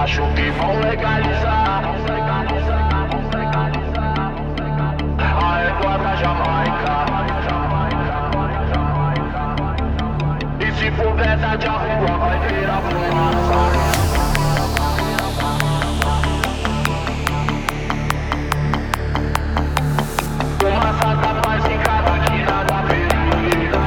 Acho que vão legalizar a égua da Jamaica. E se for verdade a rua vai virar fumaça. Fumaça da paz em cada quina da periferia.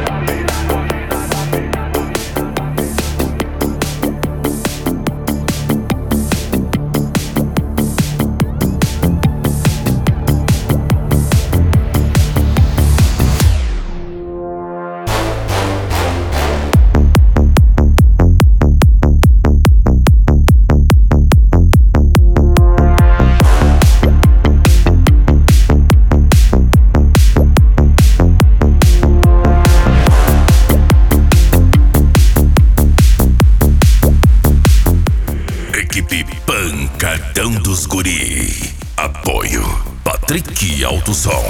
Pancadão dos Guri. Apoio Patrick Alto Som.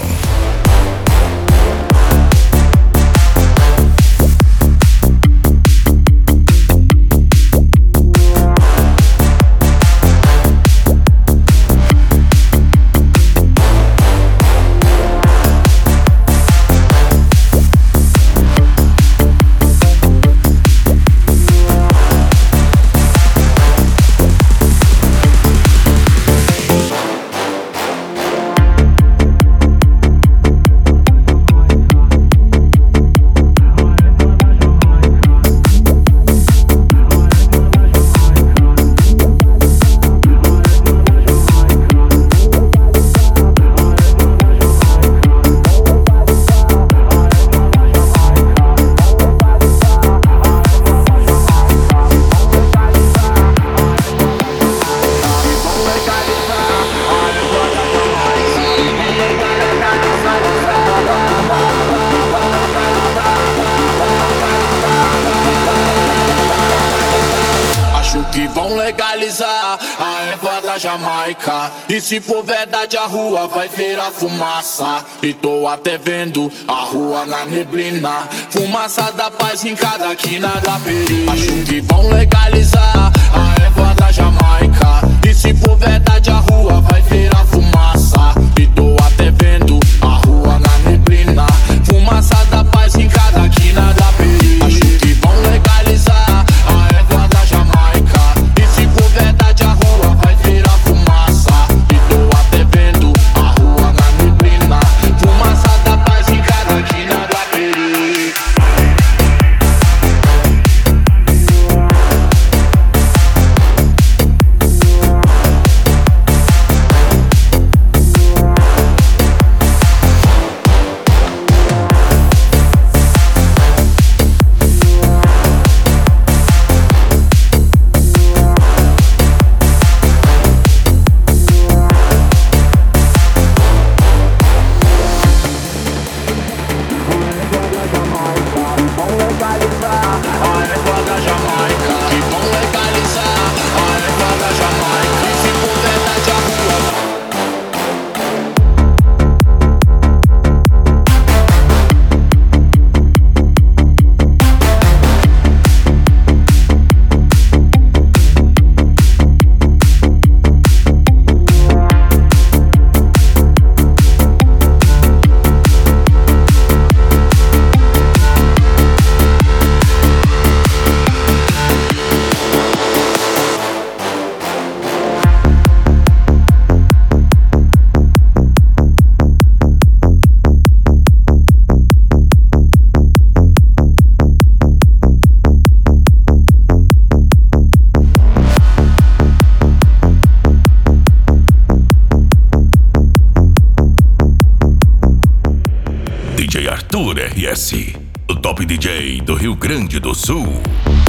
Que vão legalizar a erva da Jamaica. E se for verdade a rua vai virar fumaça. E tô até vendo a rua na neblina. Fumaça da paz em cada quina da periferia. Acho que vão legalizar a erva da Jamaica. E se for verdade a rua vai virar fumaça. E tô até vendo a rua na neblina. Fumaça da paz em cada quina da periferia. Acho que vão legalizar a erva da Jamaica. E se for verdade a rua vai virar fumaça. E tô até vendo a rua na neblina. Fumaça da paz em cada quina da periferia. DJ Arthur RS, o top DJ do Rio Grande do Sul.